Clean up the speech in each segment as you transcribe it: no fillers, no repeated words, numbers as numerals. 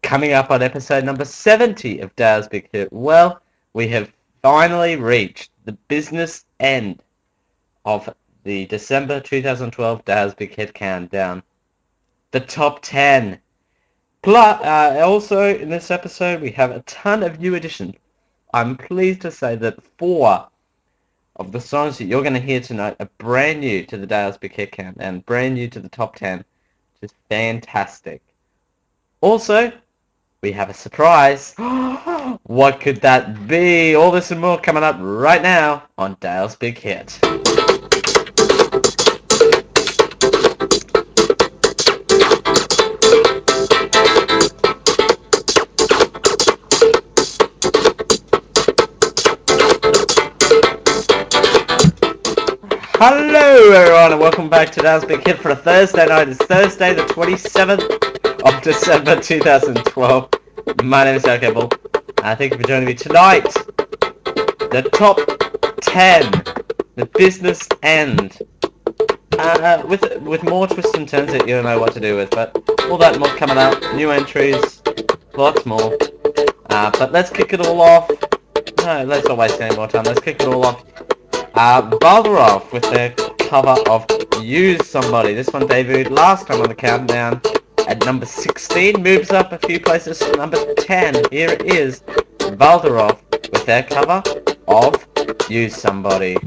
Coming up on episode number 70 of Dale's Big Hit, well, we have finally reached the business end of the December 2012 Dale's Big Hit Countdown. The top 10. Plus, also in this episode, we have a ton of new additions. I'm pleased to say that 4 of the songs that you're going to hear tonight are brand new to the Dale's Big Hit Countdown, brand new to the top 10, which is fantastic. Also, we have a surprise. What could that be? All this and more coming up right now on Dale's Big Hit. Hello everyone and welcome back to Dale's Big Hit for a Thursday night. It's Thursday the 27th of December 2012. My name is Dale Campbell and thank you for joining me tonight. The top 10, the business end. With more twists and turns that you don't know what to do with, but all that more coming up, new entries, lots more. But let's kick it all off. No, let's not waste any more time. Let's kick it all off. Baldarov with their cover of Use Somebody. This one debuted last time on the countdown at number 16, moves up a few places to number 10. Here it is, Baldarov with their cover of Use Somebody.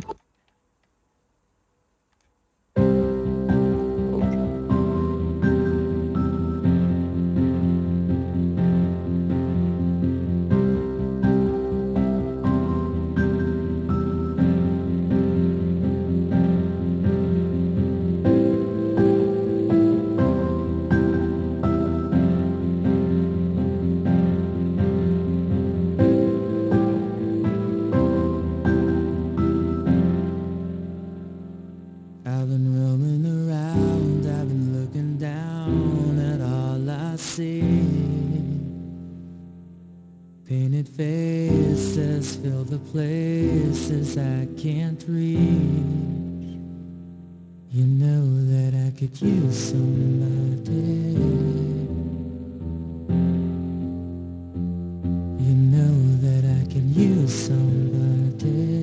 Painted faces fill the places I can't reach. You know that I could use somebody. You know that I can use somebody.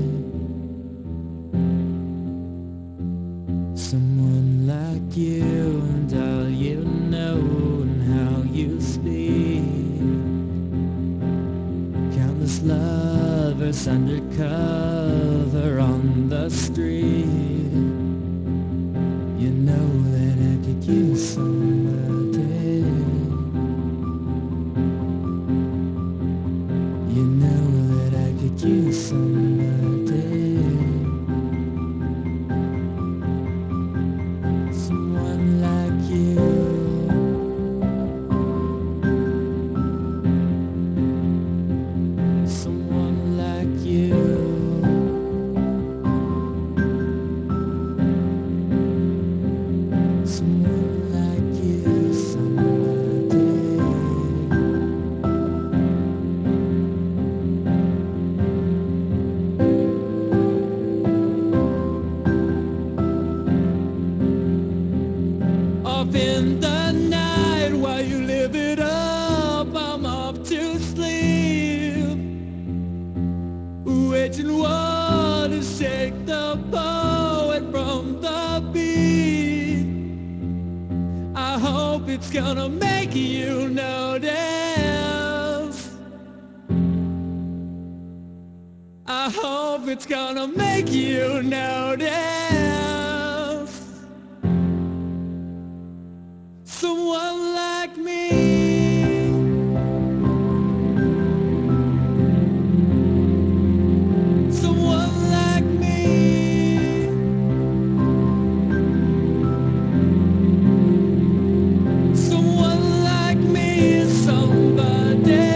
Someone like you and all you know and how you speak. Countless lovers undercover on the street. You know that I could use somebody. You know that I could use somebody. Someone like you. Up in the night while you live it up, I'm off to sleep, waging war to shake the poet from the beat. I hope it's gonna make you notice. I hope it's gonna make you notice. Someone like me. Someone like me. Someone like me is somebody.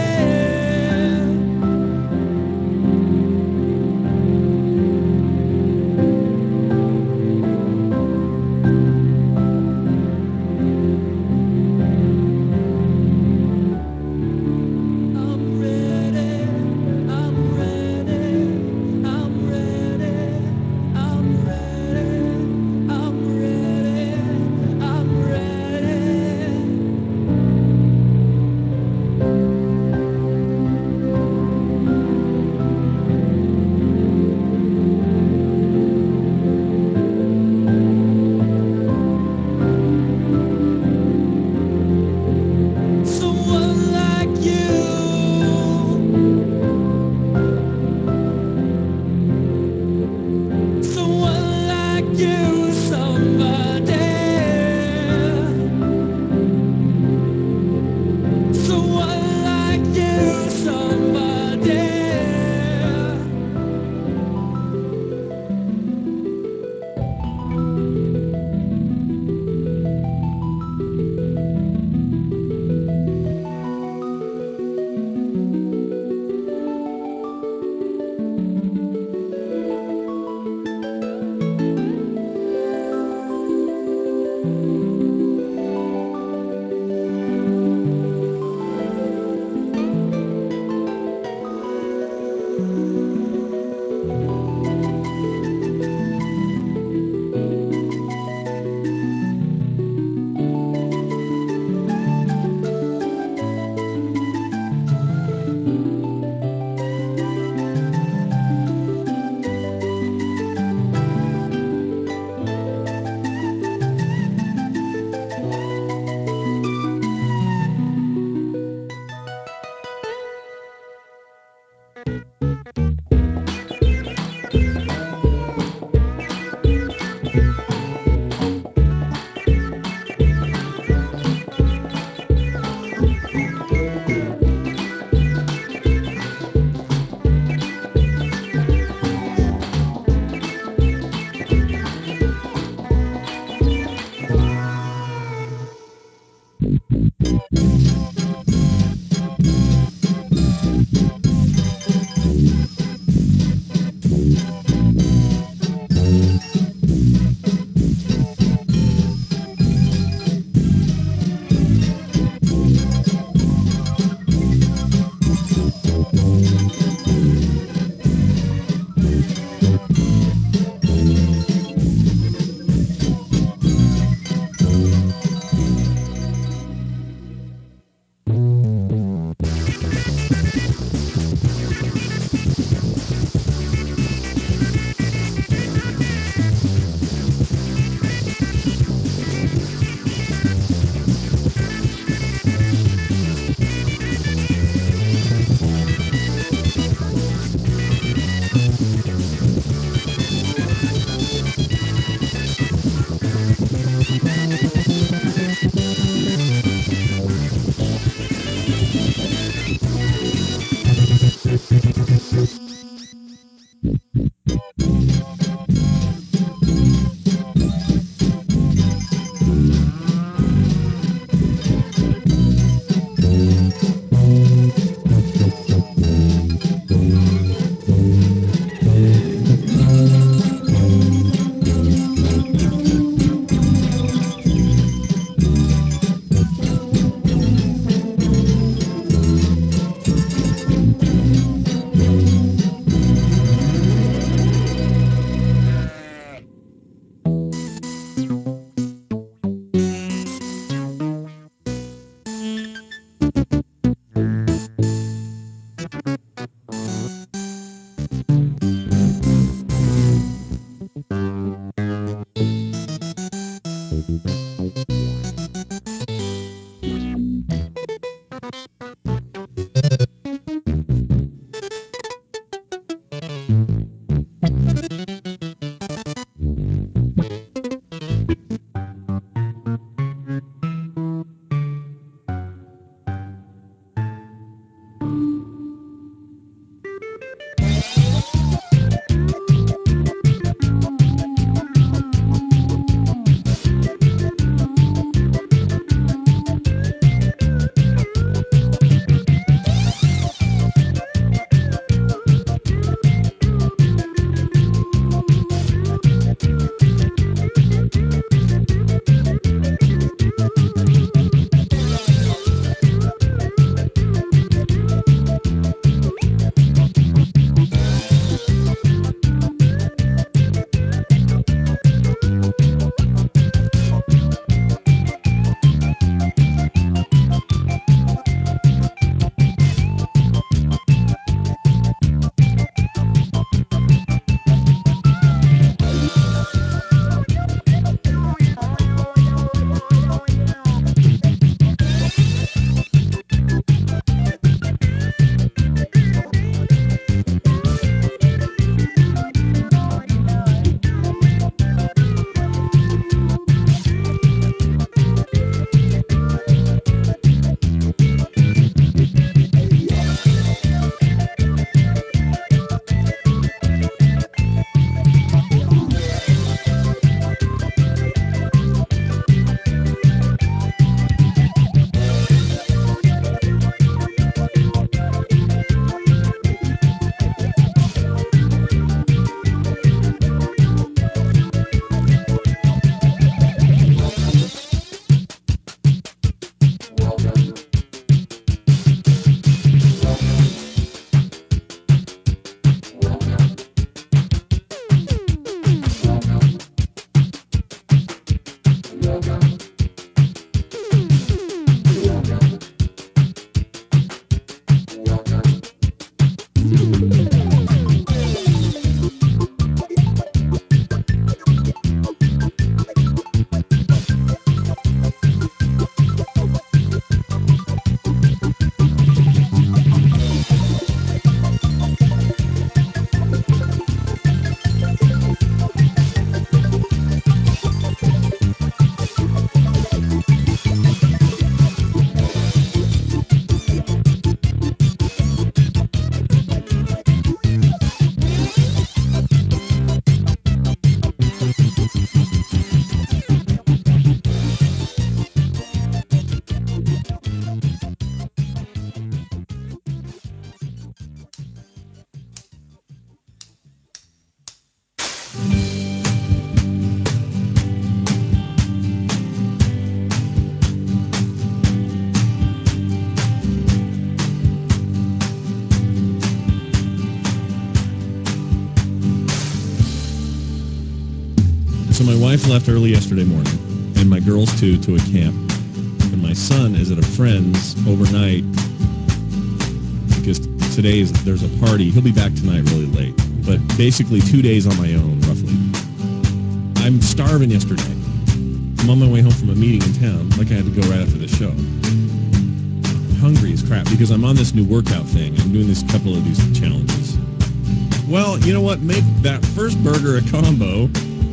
So my wife left early yesterday morning, and my girls too, to a camp. And my son is at a friend's overnight because there's a party. He'll be back tonight really late. But basically 2 days on my own, roughly. I'm starving yesterday. I'm on my way home from a meeting in town, like I had to go right after the show. I'm hungry as crap because I'm on this new workout thing. I'm doing this couple of these challenges. Well, you know what? Make that first burger a combo.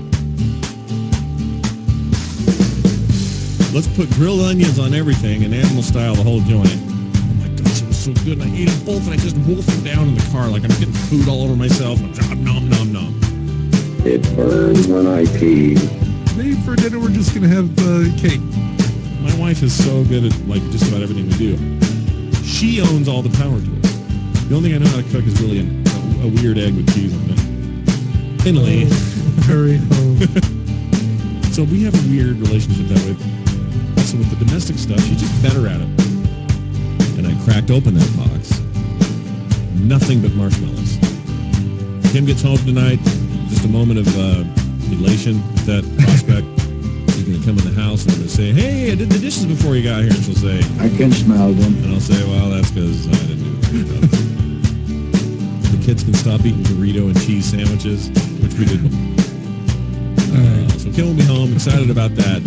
Let's put grilled onions on everything and animal style the whole joint. Oh my gosh, it was so good. And I ate them both and I just wolfed them down in the car like I'm getting food all over myself. Nom, nom, nom. It burns when I pee. Maybe for dinner we're just going to have cake. My wife is so good at like just about everything we do. She owns all the power to it. The only thing I know how to cook is really a weird egg with cheese on it. Finley. Hurry home. So we have a weird relationship that way. Also with the domestic stuff, she's just better at it. And I cracked open that box. Nothing but marshmallows. Kim gets home tonight. Just a moment of elation at that prospect. She's going to come in the house and I'm going to say, hey, I did the dishes before you got here. And she'll say, I can smell them. and I'll say, well, that's because I didn't do the job. The kids can stop eating burrito and cheese sandwiches, which we did. All right. So Kim will be home, excited about that.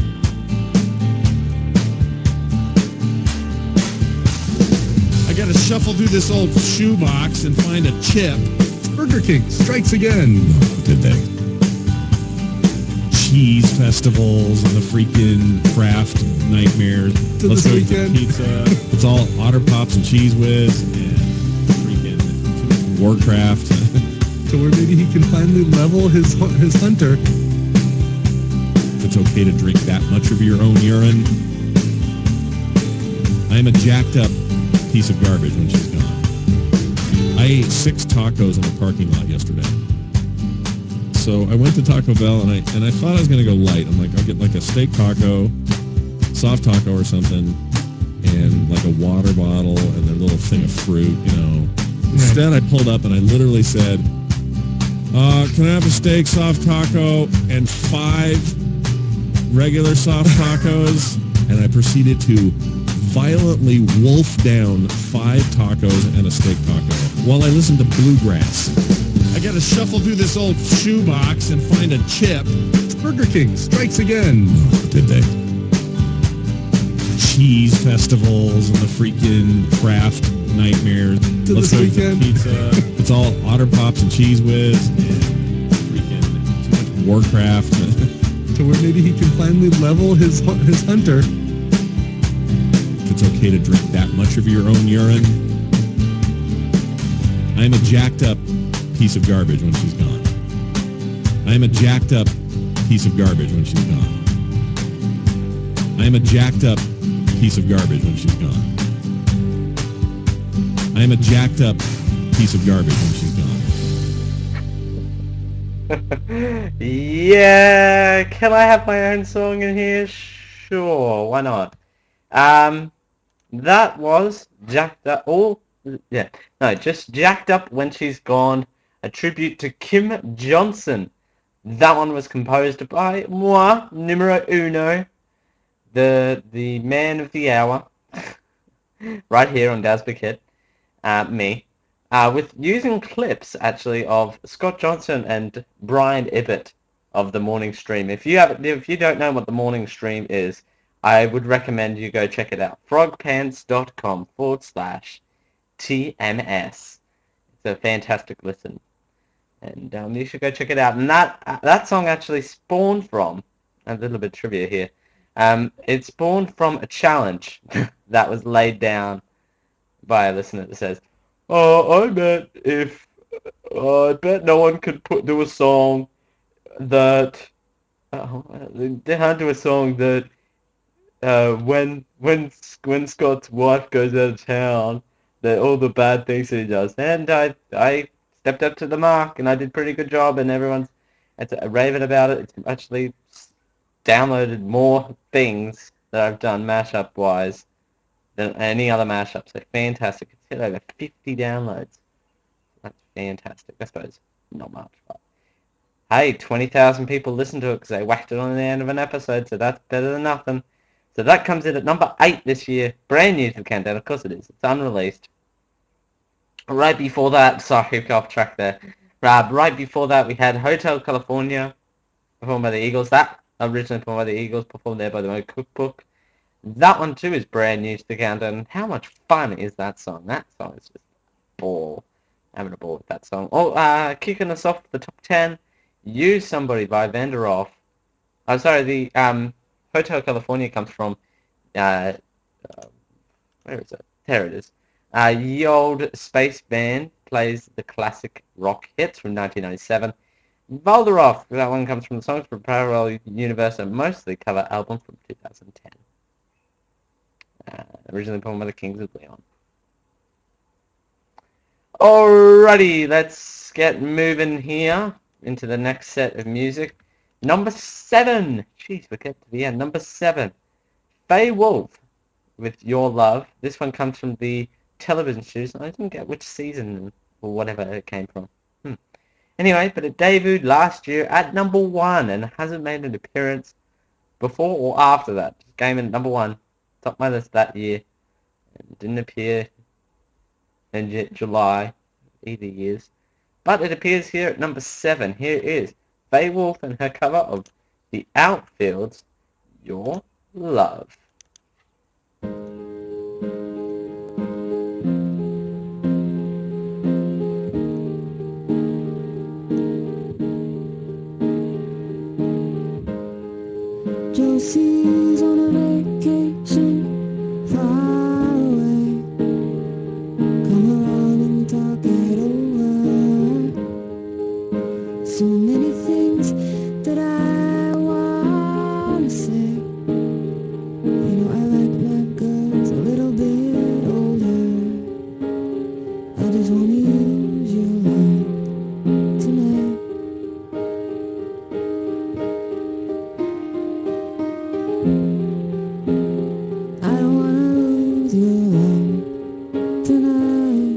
I got to shuffle through this old shoebox and find a chip. Burger King strikes again. Did they? Cheese festivals and the freaking Kraft nightmare. To Let's this go eat the weekend. pizza. It's all Otter Pops and Cheese Whiz and freaking Warcraft. So where maybe he can finally level his hunter. If it's okay to drink that much of your own urine. I am a jacked up piece of garbage when she's gone. I ate 6 tacos in the parking lot yesterday. So I went to Taco Bell and I thought I was going to go light. I'm like, I'll get like a steak taco, soft taco or something, and like a water bottle and a little thing of fruit, you know. Instead, I pulled up and I literally said, can I have a steak, soft taco, and 5 regular soft tacos? And I proceeded to violently wolf down 5 tacos and a steak taco while I listened to bluegrass. I got to shuffle through this old shoebox and find a chip. Burger King strikes again. Did they? Cheese festivals and the freaking Kraft nightmare. To Let's this go eat the weekend. pizza. It's all Otter Pops and Cheese Whiz and freaking too much Warcraft. So where maybe he can finally level his hunter. If it's okay to drink that much of your own urine. I am a jacked up piece of garbage when she's gone. I am a jacked up piece of garbage when she's gone. I am a jacked up piece of garbage when she's gone. I am a jacked up piece of garbage when she's gone. Yeah, can I have my own song in here? Sure, why not? That was Jacked Up. Just Jacked Up When She's Gone, a tribute to Kim Johnson. That one was composed by moi, numero uno, the man of the hour, right here on Daz Big Hit, me. With using clips actually of Scott Johnson and Brian Ibbott of the Morning Stream. If you don't know what the Morning Stream is, I would recommend you go check it out. frogpants.com/TMS. It's a fantastic listen, and you should go check it out. And that song actually spawned from a little bit of trivia here. It spawned from a challenge that was laid down by a listener that says, I bet no one could do a song that they had to do a song that when Scott's wife goes out of town, that all the bad things that he does. And I stepped up to the mark and I did a pretty good job, and everyone's raving about it. It's actually downloaded more things that I've done mashup wise than any other mashup. So fantastic. It's hit over 50 downloads. That's fantastic. I suppose not much, but Hey, 20,000 people listened to it because they whacked it on the end of an episode, so that's better than nothing. So that comes in at number 8 this year. Brand new to the countdown, of course it is. It's unreleased. Right before that, sorry, off track there. Right before that, we had Hotel California, performed by the Eagles. That originally performed by the Eagles, performed there by the Mo Cookbook. That one too is brand new to the countdown. How much fun is that song? That song is just a ball. Having a ball with that song. Oh, kicking us off the top 10, Use Somebody by Vanderoff. I'm sorry, the Hotel California comes from, where is it? There it is. Ye Old Space Band plays the classic rock hits from 1997. Valderoff, that one comes from the Songs from Parallel Universe, a mostly cover album from 2010. Originally performed by the Kings of Leon. Alrighty, let's get moving here into the next set of music. Number 7. Jeez, we get to the end. Number 7. Faye Wolf with Your Love. This one comes from the television series. I didn't get which season or whatever it came from. Anyway, but it debuted last year at number 1 and hasn't made an appearance before or after that. Just came in at number 1, top of my list that year, and didn't appear in July either years. But it appears here at number 7. Here is Faye Wolf and her cover of The Outfield's Your Love. Josie's on a vacation far away. Come around and talk it over. So many things that I want to say. You know I like my girls a little bit older. I just want to use your love tonight. I don't wanna lose your love tonight.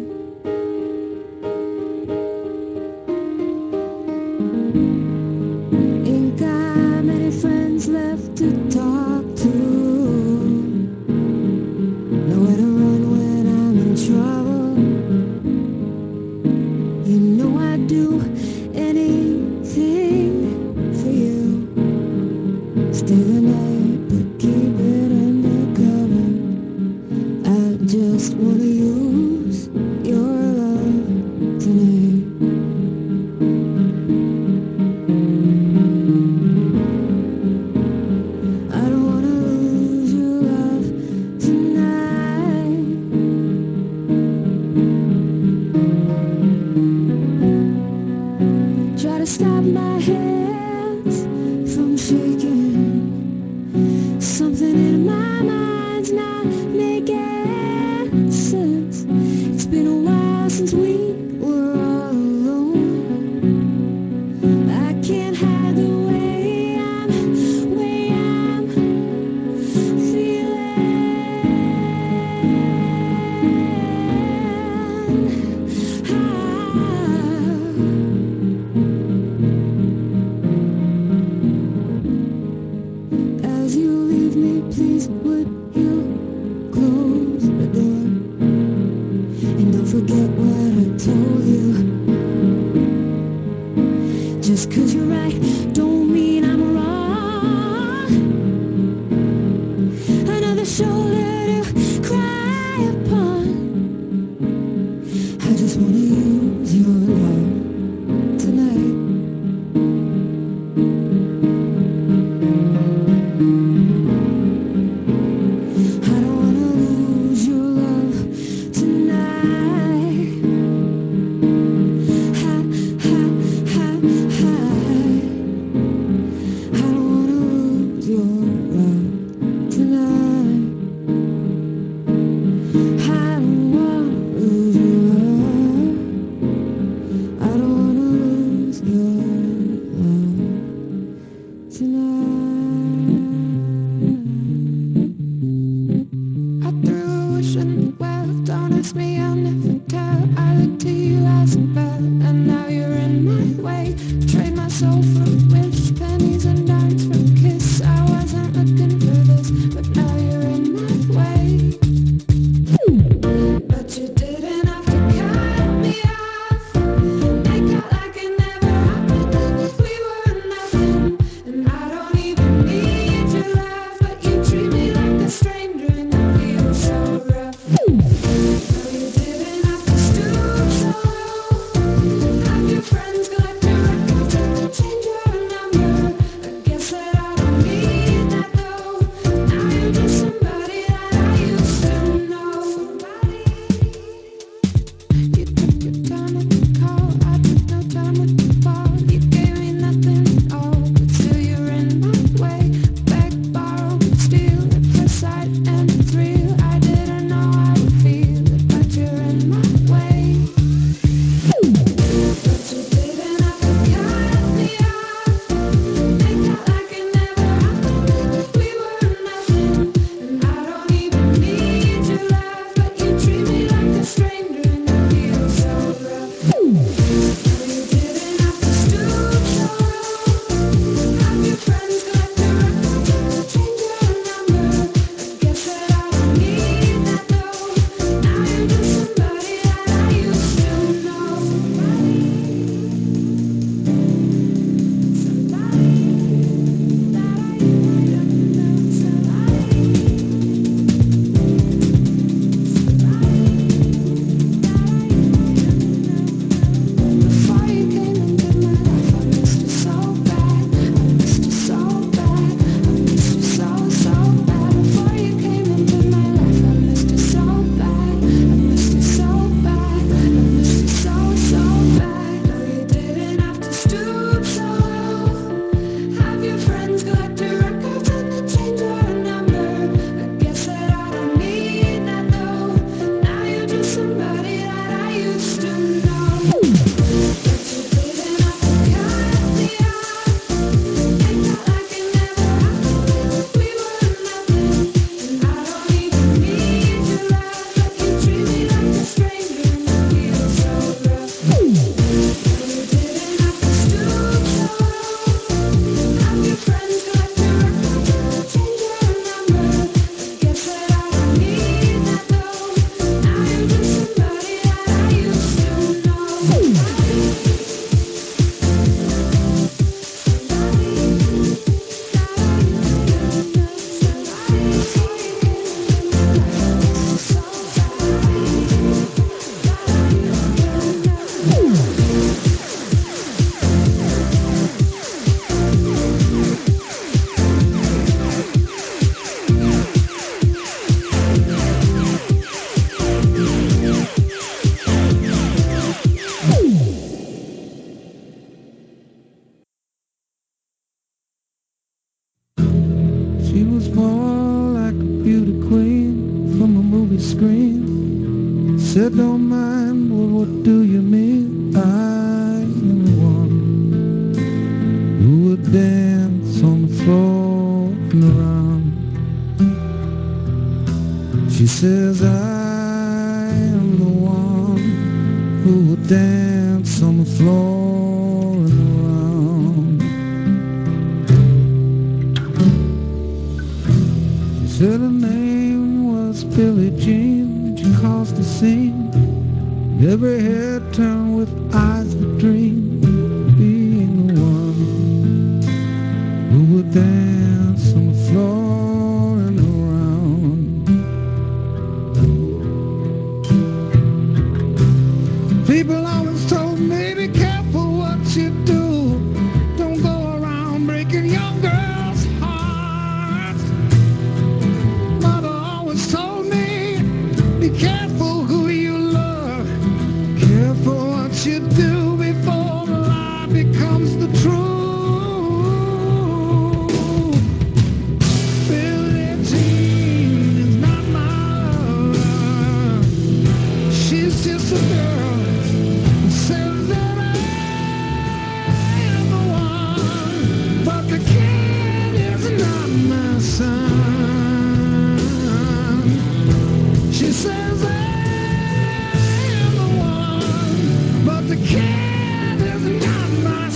Ain't got many friends left to talk to. Nowhere to run when I'm in trouble. You know I'd do anything for you. Stay the night, but keep it undercover. I just wanna use your love tonight. I don't wanna lose your love tonight. Try to stop my hands from shaking. Something in my mind's not making sense. It's been a while since we were all alone. I can't hide the way I'm feeling. As you leave me, please would you close the door? And don't forget what I told you. Just 'cause you're right don't mean I'm wrong. Another shoulder to cry upon. I just wanna use your love tonight. I don't wanna lose your love tonight. Ha, ha, ha, ha. I don't wanna lose your love tonight. I don't wanna lose your love. I don't wanna lose your love tonight. I threw a wish in the well. Don't ask me, I'll never tell. I looked to you as a bell, and now you're in my way. Betrayed myself said, don't mind, well, what do you mean? I am the one who would dance on the floor and around. She says, I am the one who would dance on the floor and around. She said her name was Billie Jean. She caused a scene. Every head turned with eyes that dream, being the one who would dance on the floor and around. People always told me, be careful what you do. Don't go around breaking young girls' hearts. Mother always told me, be careful who you love. Careful what you do before the lie becomes the truth. Billie Jean is not my lover. She's just a girl who says that I am the one, but the kid is not my son. She says I am the one, but the kid is not my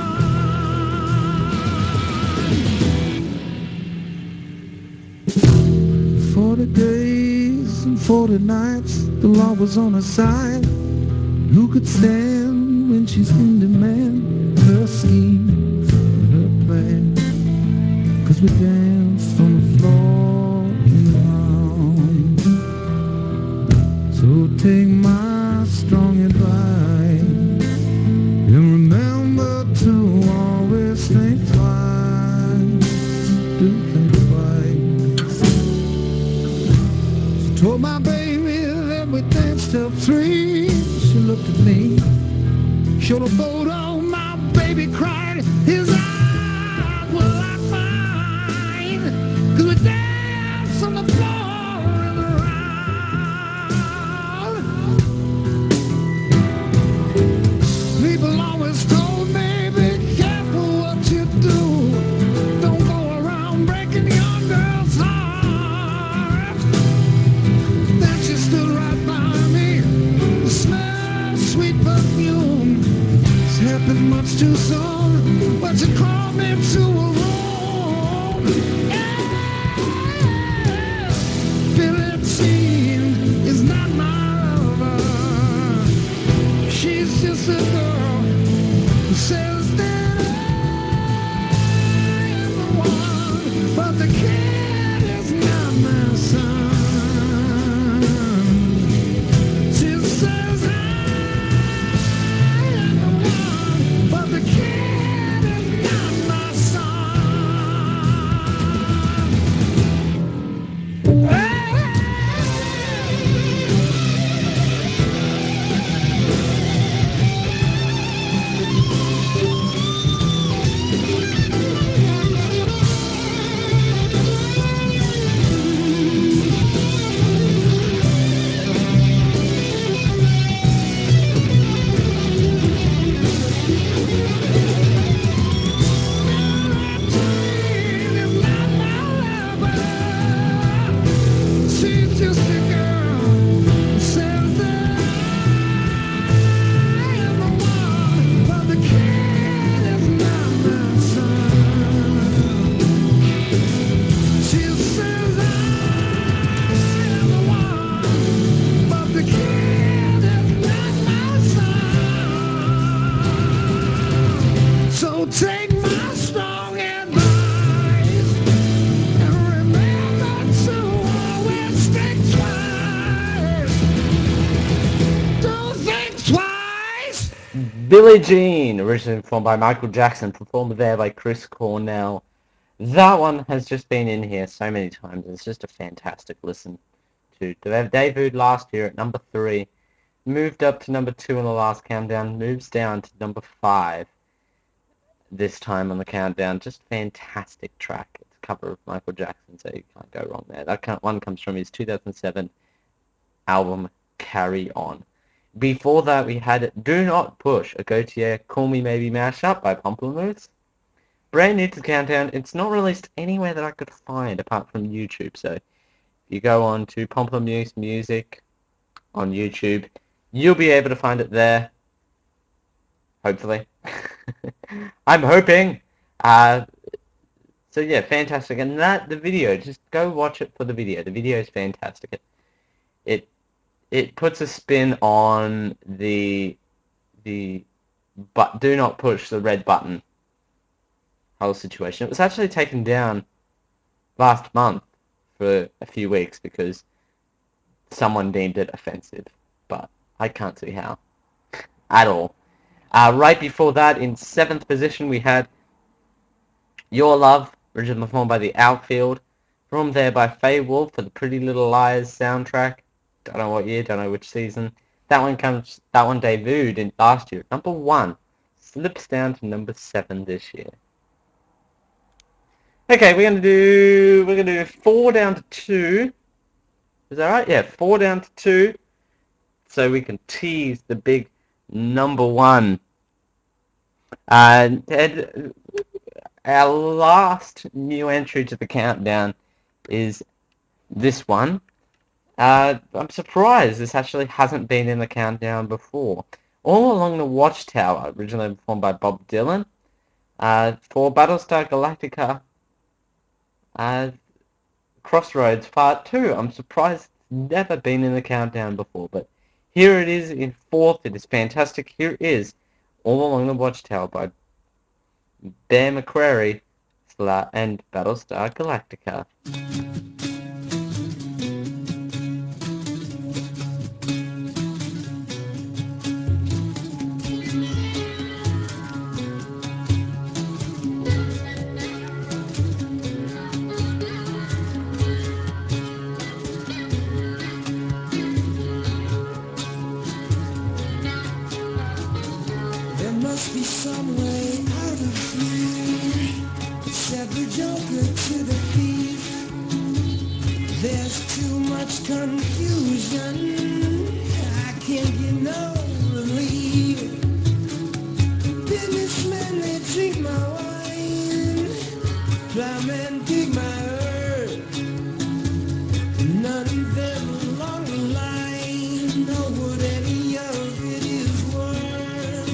son. 40 days and 40 nights, the law was on her side. Who could stand when she's in demand? Her schemes and her plans. 'Cause we danced on the floor and around. So take my strong advice and remember to always think twice. Do think twice. She told my baby that we danced till 3. She looked at me, showed a photo, my baby cried. His eyes were like mine. 'Cause we danced on the floor and around. People always told me, be careful what you do. Don't go around breaking young girls' hearts. Then she stood right by me, the smell of sweet perfume. It's happened much too soon, but she called me to a room. Yeah. Billie Jean is not my lover. She's just a girl who says that I am the one, but the kid is not my son. She says I am the one, but the kid is not my She's just a girl who says that I am the one, but the kid is not my son. She says I am the one, but the kid is not my son. So take my strong advice and remember to always think twice. Don't think twice. Billie Jean, originally performed by Michael Jackson, performed there by Chris Cornell. That one has just been in here so many times. It's just a fantastic listen to. They debuted last year at number 3, moved up to number 2 on the last countdown, moves down to number 5 this time on the countdown. Just fantastic track. It's a cover of Michael Jackson, so you can't go wrong there. That one comes from his 2007 album Carry On. Before that, we had Do Not Push, a Gautier Call Me Maybe mashup by Pomplamoose. Brand new to the countdown. It's not released anywhere that I could find apart from YouTube. So if you go on to Pomplamoose Music on YouTube, you'll be able to find it there. Hopefully. I'm hoping. So yeah, fantastic. And the video, just go watch it for the video. The video is fantastic. It puts a spin on but do not push the red button whole situation. It was actually taken down last month for a few weeks because someone deemed it offensive, but I can't see how at all. Right before that, in 7th position, we had Your Love, originally performed by The Outfield. From there by Faye Wolf for the Pretty Little Liars soundtrack. Don't know what year, don't know which season. That one debuted in last year, number 1. Slips down to number 7 this year. Okay, we're gonna do 4 down to 2. Is that right? Yeah, 4 down to 2. So we can tease the big number 1. And our last new entry to the countdown is this one. I'm surprised this actually hasn't been in the countdown before. All Along the Watchtower, originally performed by Bob Dylan. For Battlestar Galactica, Crossroads Part 2. I'm surprised it's never been in the countdown before, but here it is in 4th. It is fantastic. Here is All Along the Watchtower by Bear McCreary and Battlestar Galactica. There must be some way out of here. Said the joker to the thief. There's too much confusion. I can't get no relief. Businessmen, they drink my wine. Plowmen dig my earth. None of them along the line know what any of it is worth.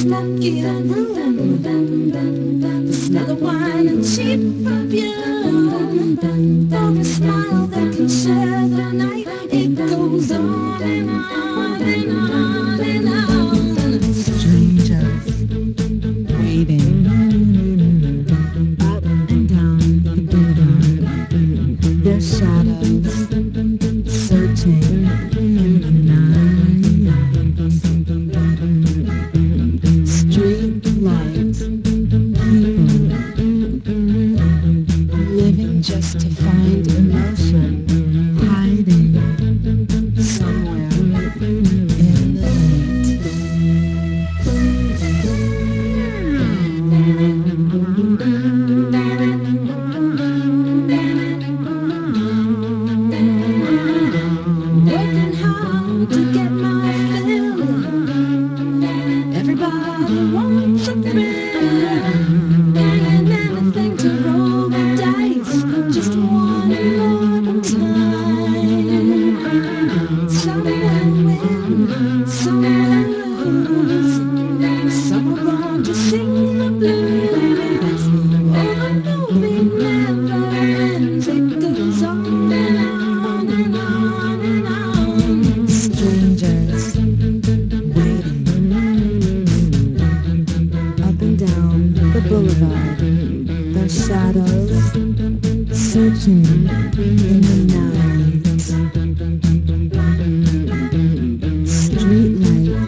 stop giving. The smell of wine and cheap perfume. For the smile that can share the night. It goes on and on and on and on. Strangers waiting up and down the boulevard. Their shadows searching in the night. Street lights, people living just to find emotion, hiding somewhere in the Working hard to get my fill. Everybody wants a thrill. And anything to roll the dice. Just one more time. Some will win, some will lose. Some will run to sing the blues. Oh, the movie never ends. It goes on and on and on and on. Strangers waiting up and down the boulevard. Their shadows searching in the night. Streetlight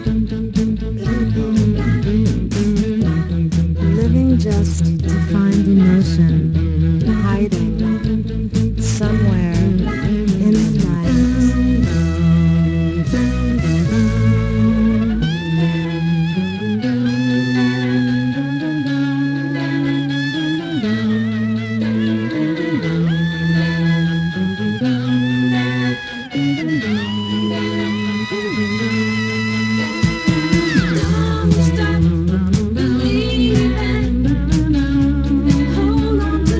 living just to find emotion, hiding somewhere in the night. Don't stop believing. Hold on to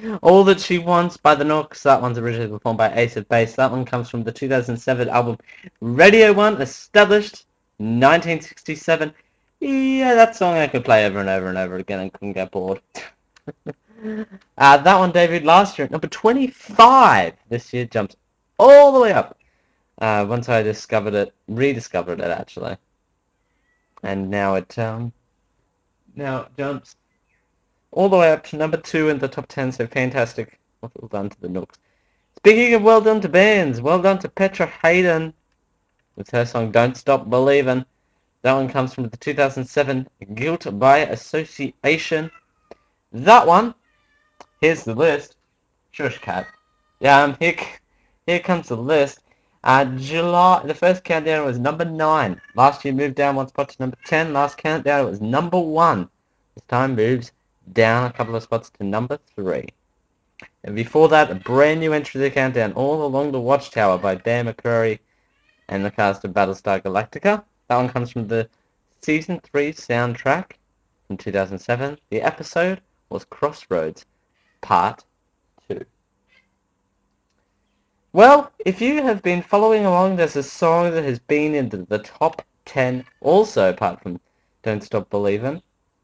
All That She Wants by the Nooks. That one's originally performed by Ace of Base. That one comes from the 2007 album Radio 1, established 1967. Yeah, that song I could play over and over and over again and couldn't get bored. That one debuted last year at number 25. This year jumps all the way up. Once I rediscovered it actually. And now it jumps all the way up to number 2 in the top 10, so fantastic. Well done to the Nooks. Speaking of well done to bands, well done to Petra Haden with her song Don't Stop Believin'. That one comes from the 2007 Guilt by Association. That one, here's the list. Shush, cat. Yeah, here comes the list. July, the first countdown was number 9. Last year moved down one spot to number 10. Last countdown it was number 1. This time moves down a couple of spots to number 3. And before that, a brand new entry to the countdown, All Along the Watchtower by Bear McCreary and the cast of Battlestar Galactica. That one comes from the Season 3 soundtrack from 2007. The episode was Crossroads Part 2. Well, if you have been following along, there's a song that has been in the top 10 also, apart from Don't Stop Believin',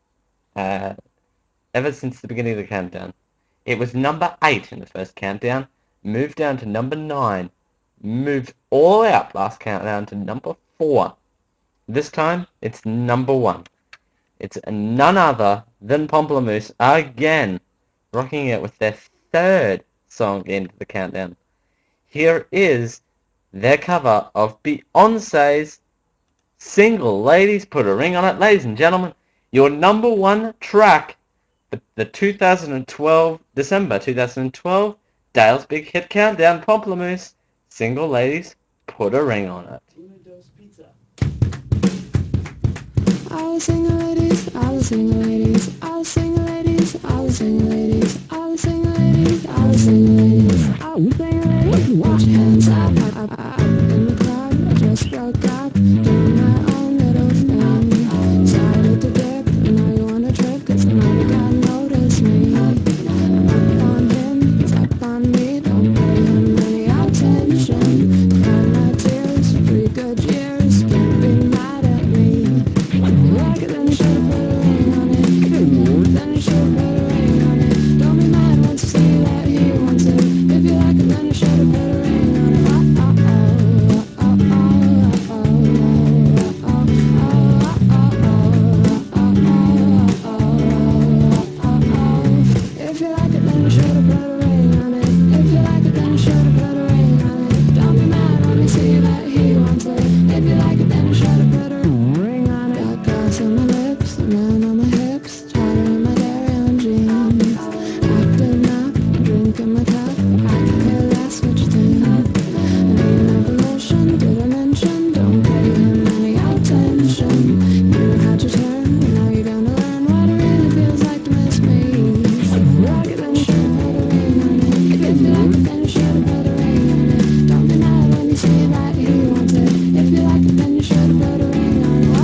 ever since the beginning of the countdown. It was number 8 in the first countdown, moved down to number 9, moved all out last countdown to number 4. This time, it's number 1. It's none other than Pomplamoose again, rocking it with their 3rd song into the countdown. Here is their cover of Beyonce's single, Ladies Put a Ring on It. Ladies and gentlemen, your number 1 track, the 2012, December 2012, Dale's Big Hit Countdown, Pomplamoose, single, Ladies Put a Ring on It. All the single ladies, all the single ladies, all the single ladies, all the single ladies, all the single ladies, all the single ladies, all the single ladies, wash your hands up in the crowd. I just broke up, doing my own little thing. Started to dip, now you wanna trip, 'cause nobody got notice me. I'm up on him, he's up on me, don't pay him any attention. Cry my tears, 3 good years, can't be mad at me. Like it, then you should've put a ring on it. Then you should've put a ring on it. Don't be mad once you see that he wants it. If you like it, then you should've put a ring on it. If you like it, then you should've put a ring on it. If you like it, then you should've put a ring on it. Don't be mad when you see that he wants it. If you like it, then you should've put a ring on it. Got grass on my lips, a man on my hips, chatter in my dairy on jeans. Acting up, drinking my cup, I can care less what you think. Name of emotion, did I mention? Don't pay him any attention. You had your turn, and now you're gonna learn what it really feels like to miss me. If you like it, then you should've put a ring on it. If you like it, then you should've put a ring on it. Don't be mad when you see that he wants it. If you like it, then you should've put a ring on it.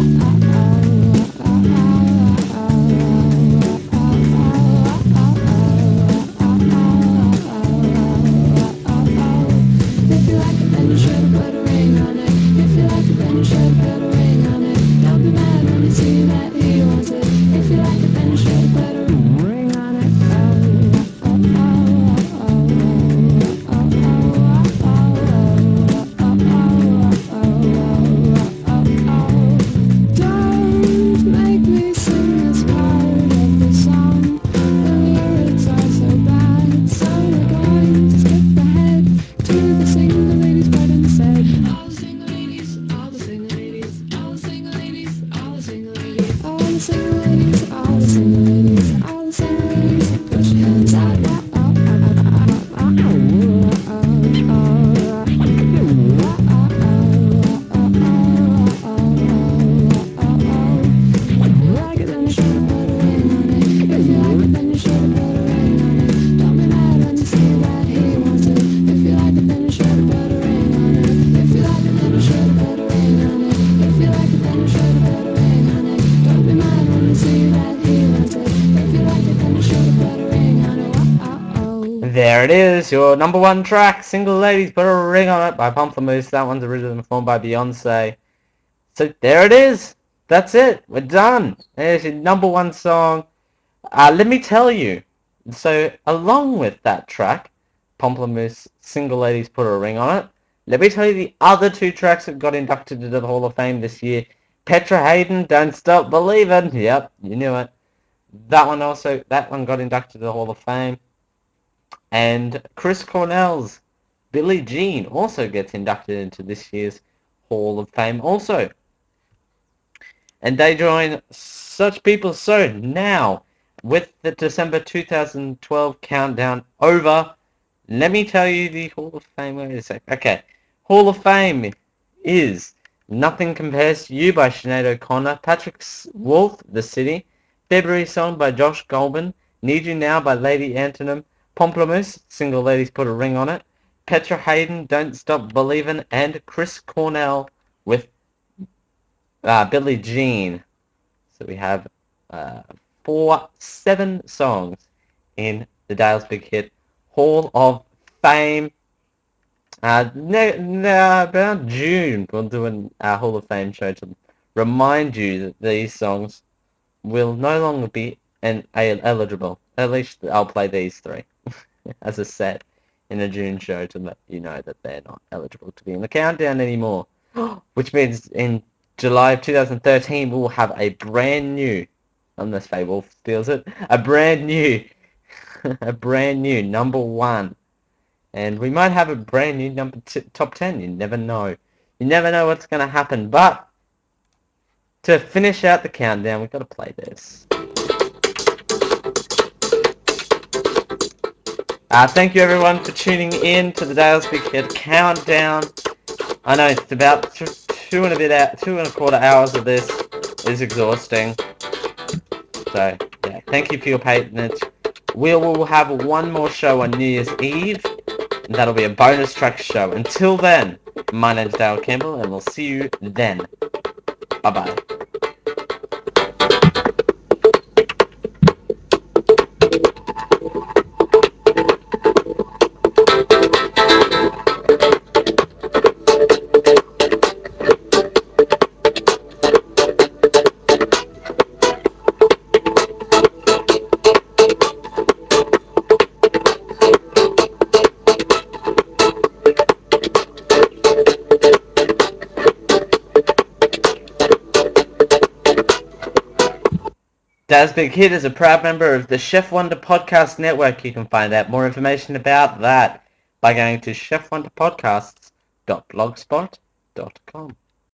If you like it, then you should've put a ring on it. If you like it, then you should've put a ring on it. Don't be mad when you see that he wants it. If you like it, then you should've put a ring on it. Don't make me sing this part of the song. The lyrics are so bad, so we're going to skip ahead to the single ladies part instead. All the single ladies, all the single ladies, all the single ladies, all the single ladies, all the single ladies, all the single ladies, all the single ladies, put your hands out. Like it, then you should've put a ring on it. If you like it, then you should've put a ring on it. Don't be mad when you see that he wants it. If you like it, then you should've put a ring on it. If you like it, then you should've put a ring on it. If you like it, then you should've put a ring on it. Don't be mad when you see that he wants it. there it is, your number one track, Single Ladies Put a Ring on It by Pomplamoose. That one's originally performed by Beyonce. So there it is. That's it. We're done. There's your number one song. Let me tell you. So along with that track, Pomplamoose, Single Ladies Put a Ring on It, let me tell you the other two tracks that got inducted into the Hall of Fame this year. Petra Haden, Don't Stop Believin'. Yep, you knew it. That one got inducted to the Hall of Fame. And Chris Cornell's Billie Jean also gets inducted into this year's Hall of Fame also. And they join such people. So now, with the December 2012 countdown over, let me tell you the Hall of Fame. Wait a sec. Okay. Hall of Fame is Nothing Compares to You by Sinead O'Connor, Patrick Wolf, The City, February Song by Josh Groban, Need You Now by Lady Antebellum, Pomplamoose, Single Ladies Put a Ring on It, Petra Haden, Don't Stop Believin', and Chris Cornell with Billie Jean. So we have 7 songs in the Dale's Big Hit Hall of Fame. Around June, we'll do a Hall of Fame show to remind you that these songs will no longer be eligible. At least I'll play these 3 as a set in a June show to let you know that they're not eligible to be in the countdown anymore. Which means in July of 2013 we'll have a brand new, unless Faye Wolf steals it, a brand new number 1. And we might have a brand new top 10. You never know. You never know what's going to happen. But to finish out the countdown, we've got to play this. Thank you everyone for tuning in to the Dale's Big Hit Countdown. I know it's about 2.25 hours of this. It's exhausting. So, yeah, thank you for your patronage. We will have one more show on New Year's Eve. And that'll be a bonus track show. Until then, my name's Dale Campbell, and we'll see you then. Bye-bye. Dale's Big Hit is a proud member of the Chef Wonder Podcast Network. You can find out more information about that by going to chefwonderpodcasts.blogspot.com.